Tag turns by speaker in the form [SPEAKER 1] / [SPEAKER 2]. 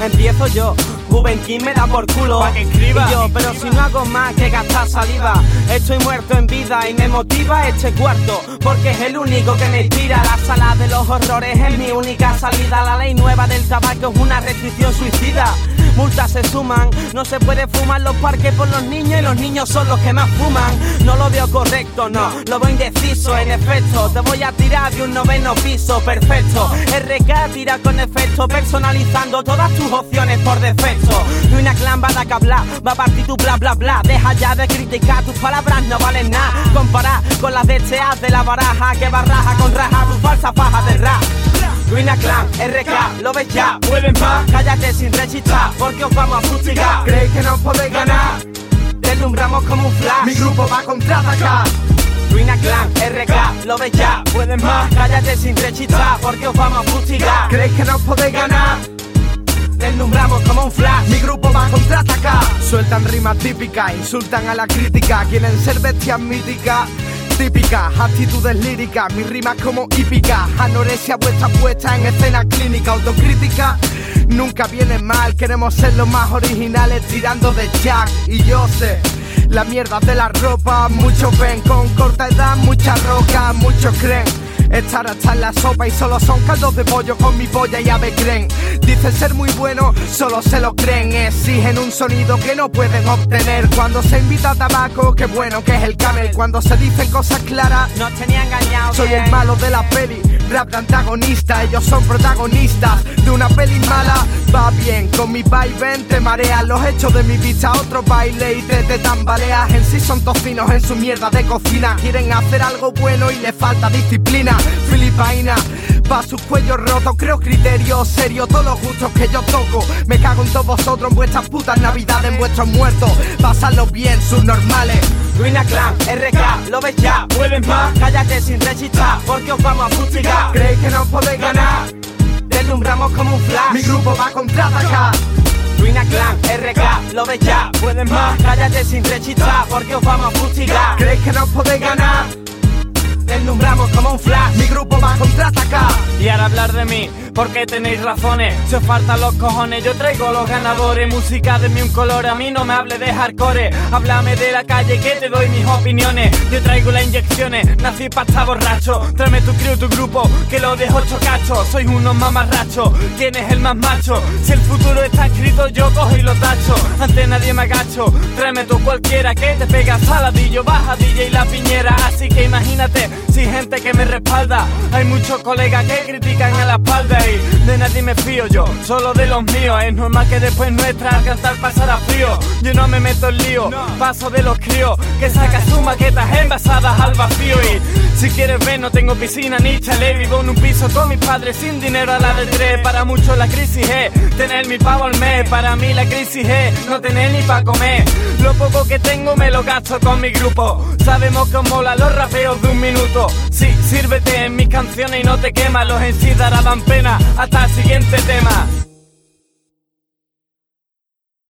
[SPEAKER 1] empiezo yo. Juventud me da por culo
[SPEAKER 2] pa' que escriba.
[SPEAKER 1] Y yo, pero si no hago más que gastar saliva. Estoy muerto en vida y me motiva este cuarto, porque es el único que me inspira. La sala de los horrores es mi única salida. La ley nueva del tabaco es una restricción suicida. Multas se suman, no se puede fumar los parques por los niños y los niños son los que más fuman. No lo veo correcto, no, lo veo indeciso. En efecto, te voy a tirar de un 9º piso, perfecto. RK tira con efecto, personalizando todas tus opciones por defecto. Ruina Clan va a dar que hablar, va a partir tu bla bla bla. Deja ya de criticar, tus palabras no valen nada. Comparar con las DCAs de la baraja, que barraja con raja tu falsa faja de rap. Ruina Clan, RK, lo ves ya,
[SPEAKER 2] pueden más.
[SPEAKER 1] Cállate sin rechistar, porque os vamos a fustigar.
[SPEAKER 3] ¿Creéis que no podéis ganar?
[SPEAKER 1] Deslumbramos como un flash.
[SPEAKER 3] Mi grupo va a contraatacar.
[SPEAKER 1] Ruina Clan, RK, lo ves ya,
[SPEAKER 2] pueden más.
[SPEAKER 1] Cállate sin rechistar, porque os vamos a fustigar.
[SPEAKER 3] ¿Creéis que no podéis ganar?
[SPEAKER 1] Deslumbramos como un flash.
[SPEAKER 3] Mi grupo va a contraatacar. Sueltan rimas típicas, insultan a la crítica. Quieren ser bestias míticas, típicas, actitudes líricas, mis rimas como hípicas. Anorexia vuestra puesta en escena clínica. Autocrítica nunca viene mal. Queremos ser los más originales tirando de Jack. Y yo sé la mierda de la ropa. Muchos ven con corta edad, mucha roca. Muchos creen estar hasta en la sopa y solo son caldos de pollo con mi polla y ave creen. Dicen ser muy buenos, solo se lo creen. Exigen un sonido que no pueden obtener. Cuando se invita a tabaco, qué bueno que es el camel. Cuando se dicen cosas claras,
[SPEAKER 1] nos tenía engañado.
[SPEAKER 3] Soy el malo de la peli, rap de antagonista. Ellos son protagonistas de una peli mala. Va bien, con mi vaivén te mareas. Los hechos de mi vista, otro baile y te tambaleas. En sí son tocinos en su mierda de cocina. Quieren hacer algo bueno y les falta disciplina. Filipaina, pa' sus cuellos rotos. Creo criterio serio, todos los gustos que yo toco. Me cago en todos vosotros, en vuestras putas navidades, en vuestros muertos. Pasadlo bien, sus normales.
[SPEAKER 1] Ruina Clan, RK, lo ves ya,
[SPEAKER 2] pueden más.
[SPEAKER 1] Cállate sin rechistar, porque os vamos a fustigar.
[SPEAKER 3] ¿Creéis que no podéis ganar?
[SPEAKER 1] Deslumbramos como un flash.
[SPEAKER 3] Mi grupo va a contraatacar.
[SPEAKER 1] Ruina Clan, RK, lo ves ya,
[SPEAKER 2] pueden más.
[SPEAKER 1] Cállate sin rechistar, porque os vamos a fustigar.
[SPEAKER 3] ¿Creéis que no podéis ganar?
[SPEAKER 1] Deslumbramos como un flash.
[SPEAKER 3] Mi grupo va a contraatacar.
[SPEAKER 2] Y ahora hablar de mí, porque tenéis razones. Si os faltan los cojones, yo traigo los ganadores. Música de un color, a mí no me hable de hardcore. Háblame de la calle que te doy mis opiniones. Yo traigo las inyecciones, nací pa' estar borracho. Tráeme tu crew, tu grupo, que lo dejo chocachos. Sois unos mamarrachos, ¿quién es el más macho? Si el futuro está escrito, yo cojo y lo tacho. Ante nadie me agacho, tráeme tú cualquiera que te pega saladillo, bajadilla y la piñera. Así que imagínate, si gente que me respalda. Hay muchos colegas que critican a la espalda y de nadie me fío yo, solo de los míos. Es normal que después nuestra al cantar pasará frío. Yo no me meto en lío, paso de los críos que sacan sus maquetas envasadas al vacío. Y si quieres ver, no tengo piscina ni chalet. Vivo en un piso con mis padres sin dinero a la de 3. Para muchos la crisis es tener mi pavo al mes. Para mí la crisis es no tener ni pa' comer. Lo poco que tengo me lo gasto con mi grupo. Sabemos que os mola los rapeos de un minuto. Sí, sírvete en mis canciones y no te quemas. Los en sí darán pena. Hasta el siguiente tema.